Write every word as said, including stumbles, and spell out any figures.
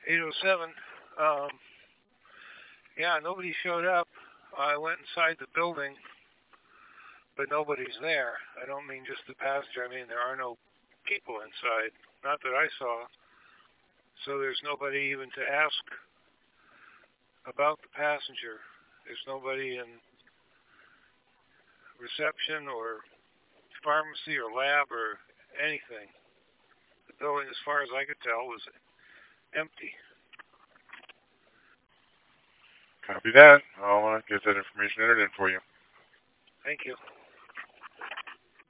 eight oh seven. Um, yeah, nobody showed up. I went inside the building, but nobody's there. I don't mean just the passenger. I mean, there are no people inside. Not that I saw. So there's nobody even to ask about the passenger. There's nobody in reception or pharmacy or lab or anything. The building, as far as I could tell, was empty. Copy that. I'll uh, get that information entered in for you. Thank you.